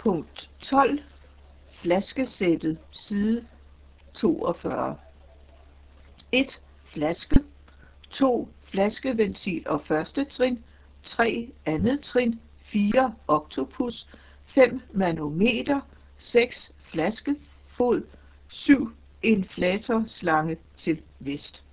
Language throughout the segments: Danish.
Punkt 12. Flaskesættet, side 42. 1. Flaske. 2. Flaskeventil og første trin. 3. Andet trin. 4. Oktopus. 5. Manometer. 6. Flaskefod. 7. Inflatorslange til vest.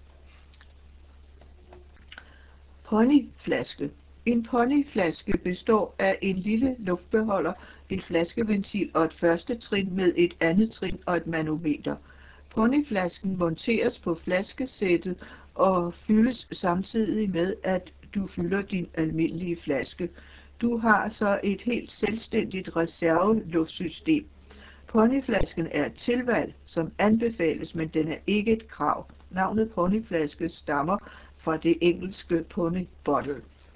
Ponyflaske. En ponyflaske består af en lille luftbeholder, en flaskeventil og et første trin med et andet trin og et manometer. Ponyflasken monteres på flaskesættet og fyldes samtidig med, at du fylder din almindelige flaske. Du har så et helt selvstændigt reserveluftsystem. Ponyflasken er et tilvalg, som anbefales, men den er ikke et krav. Navnet ponyflaske stammer fra det engelske pony bottle.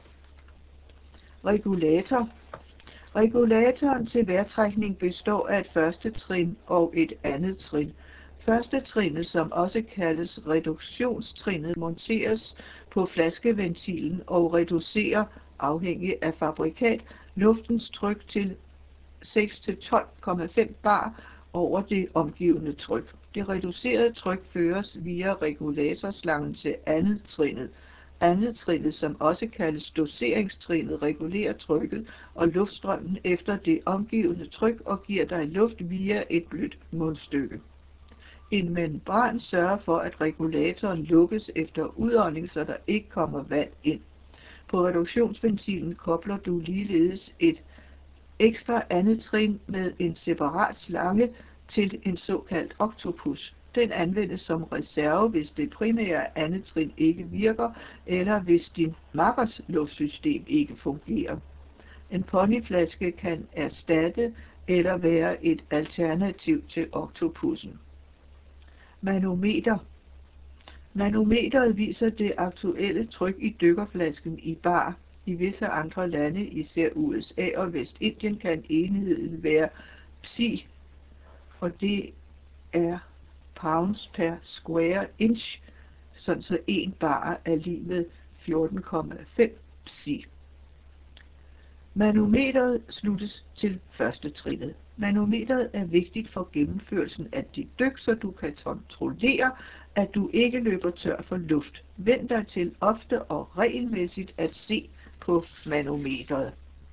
Regulator. Regulatoren til vejrtrækning består af et første trin og et andet trin. Første trinet, som også kaldes reduktionstrinet, monteres på flaskeventilen og reducerer, afhængig af fabrikat, luftens tryk til 6-12,5 bar over det omgivende tryk. Det reducerede tryk føres via regulatorslangen til andet trinet. Andet trinet, som også kaldes doseringstrinet, regulerer trykket og luftstrømmen efter det omgivende tryk og giver dig luft via et blødt mundstykke. En membran sørger for, at regulatoren lukkes efter udånding, så der ikke kommer vand ind. På reduktionsventilen kobler du ligeledes et ekstra andet trin med en separat slange til en såkaldt oktopus. Den anvendes som reserve, hvis det primære andet trin ikke virker, eller hvis din makkers luftsystem ikke fungerer. En ponyflaske kan erstatte eller være et alternativ til oktopussen. Manometer. Manometeret viser det aktuelle tryk i dykkerflasken i bar. I visse andre lande, især USA og Vestindien, kan enheden være psi, og det er pounds per square inch, sådan så 1 bar er lig med 14,5 psi. Manometeret sluttes til første trinet. Manometeret er vigtigt for gennemførelsen af dit dyk, så du kan kontrollere, at du ikke løber tør for luft. Vend dig til ofte og regelmæssigt at se på manometeret.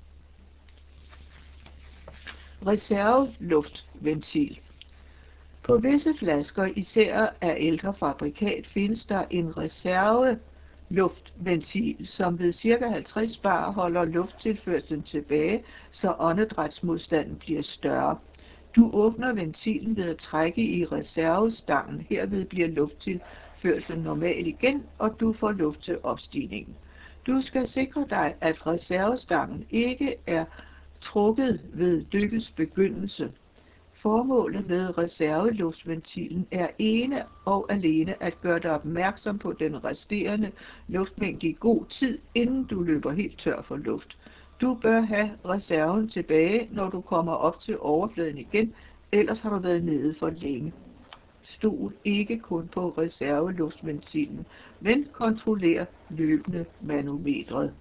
Reserveluftventil. På visse flasker, især af ældre fabrikat, findes der en reserveluftventil, som ved ca. 50 bar holder lufttilførslen tilbage, så åndedrætsmodstanden bliver større. Du åbner ventilen ved at trække i reservestangen. Herved bliver lufttilførslen normal igen, og du får luft til opstigningen. Du skal sikre dig, at reservestangen ikke er trukket ved dykkets begyndelse. Formålet med reserveluftventilen er ene og alene at gøre dig opmærksom på den resterende luftmængde i god tid, inden du løber helt tør for luft. Du bør have reserven tilbage, når du kommer op til overfladen igen, ellers har du været nede for længe. Stol ikke kun på reserveluftventilen, men kontroller løbende manometret.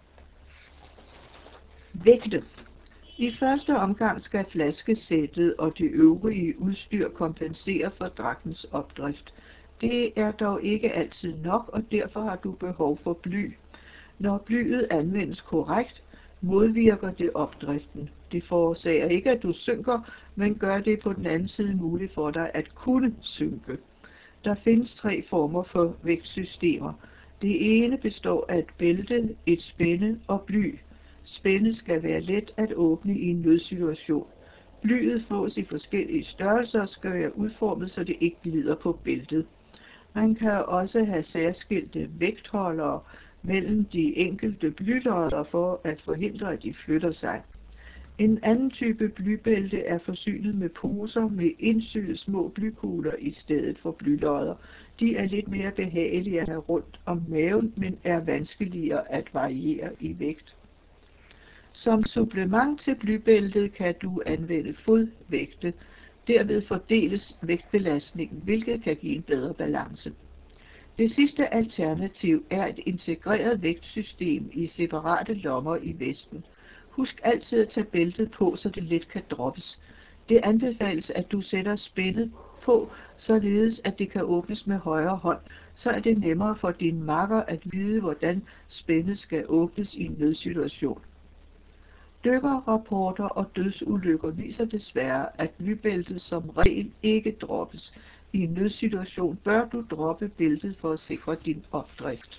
Vægte. I første omgang skal flaskesættet og det øvrige udstyr kompensere for dragtens opdrift. Det er dog ikke altid nok, og derfor har du behov for bly. Når blyet anvendes korrekt, modvirker det opdriften. Det forårsager ikke, at du synker, men gør det på den anden side muligt for dig at kunne synke. Der findes 3 former for vægtsystemer. Det ene består af et bælte, et spænde og bly. Spændet skal være let at åbne i en nødsituation. Blyet fås i forskellige størrelser og skal være udformet, så det ikke glider på bæltet. Man kan også have særskilte vægtholdere mellem de enkelte blylodder for at forhindre, at de flytter sig. En anden type blybælte er forsynet med poser med indsyede små blykugler i stedet for blylodder. De er lidt mere behagelige at have rundt om maven, men er vanskeligere at variere i vægt. Som supplement til blybæltet kan du anvende fodvægte. Derved fordeles vægtbelastningen, hvilket kan give en bedre balance. Det sidste alternativ er et integreret vægtsystem i separate lommer i vesten. Husk altid at tage bæltet på, så det let kan droppes. Det anbefales, at du sætter spændet på, således at det kan åbnes med højre hånd, så er det nemmere for din makker at vide, hvordan spændet skal åbnes i en nødsituation. Dykkerrapporter og dødsulykker viser desværre, at blybæltet som regel ikke droppes. I en nødsituation bør du droppe bæltet for at sikre din opdrift.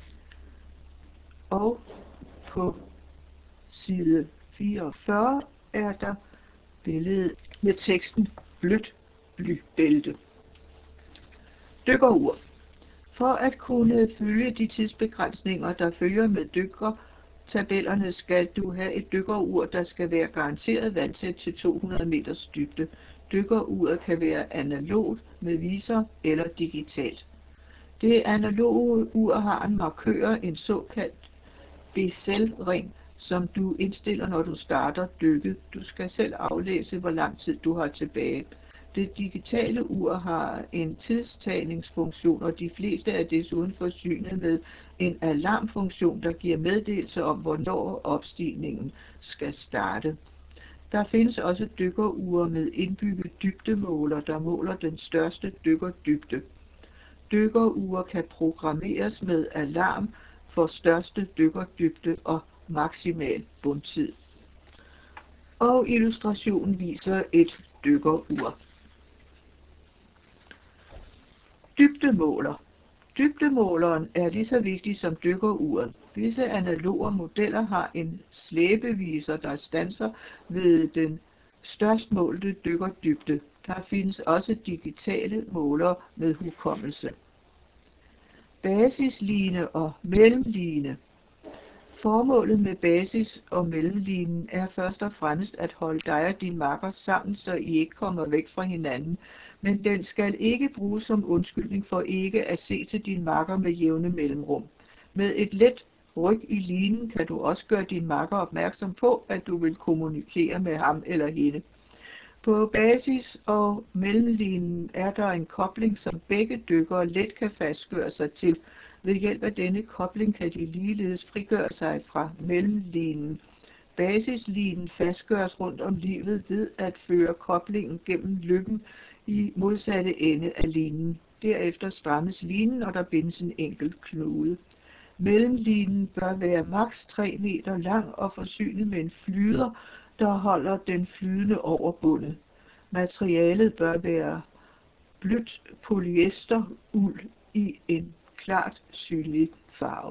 Og på side 44 er der billedet med teksten blødt blybælte. Dykkerur. For at kunne følge de tidsbegrænsninger, der følger med dykkertabellerne, skal du have et dykkerur, der skal være garanteret vandtæt til 200 meters dybde. Dykkeruret kan være analogt med visor eller digitalt. Det analoge ur har en markør, en såkaldt bezel-ring, som du indstiller, når du starter dykket. Du skal selv aflæse, hvor lang tid du har tilbage. Det digitale ur har en tidstagningsfunktion, og de fleste er desuden forsynet med en alarmfunktion, der giver meddelelse om, hvornår opstigningen skal starte. Der findes også dykkerure med indbygget dybdemåler, der måler den største dykkerdybde. Dykkerure kan programmeres med alarm for største dykkerdybde og maksimal bundtid. Og illustrationen viser et dykkerur. Dybdemåler. Dybdemåleren er lige så vigtig som dykkeruret. Visse analoge modeller har en slæbeviser, der standser ved den størst målte dykkerdybde. Der findes også digitale målere med hukommelse. Basisline og mellemline. Formålet med basis- og mellemlinen er først og fremmest at holde dig og din makker sammen, så I ikke kommer væk fra hinanden, men den skal ikke bruges som undskyldning for ikke at se til din makker med jævne mellemrum. Med et let ryk i linen kan du også gøre din makker opmærksom på, at du vil kommunikere med ham eller hende. På basis- og mellemlinen er der en kobling, som begge dykkere let kan fastgøre sig til. Ved hjælp af denne kobling kan de ligeledes frigøre sig fra mellemlinen. Basislinen fastgøres rundt om livet ved at føre koblingen gennem lykken i modsatte ende af linen. Derefter strammes linen, og der bindes en enkelt knude. Mellemlinen bør være maks 3 meter lang og forsynet med en flyder, der holder den flydende over bundet. Materialet bør være blødt polyesteruld i en klart synlig farve.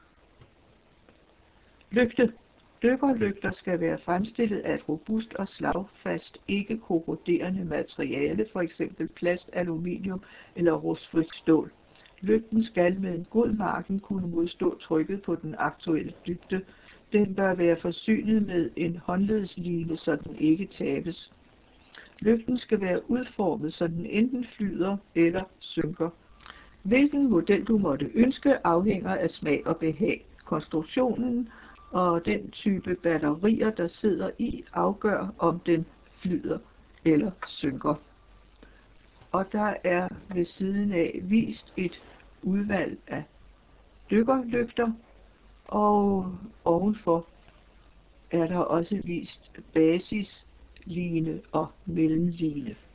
Lygte. Dykkerlygter skal være fremstillet af et robust og slagfast, ikke korroderende materiale, f.eks. plast, aluminium eller rustfrit stål. Lygten skal med en god margin kunne modstå trykket på den aktuelle dybde. Den bør være forsynet med en håndledsline, så den ikke tabes. Lygten skal være udformet, så den enten flyder eller synker. Hvilken model du måtte ønske afhænger af smag og behag. Konstruktionen og den type batterier, der sidder i, afgør om den flyder eller synker. Og der er ved siden af vist et udvalg af dykkerlygter, og ovenfor er der også vist basisline og mellemline.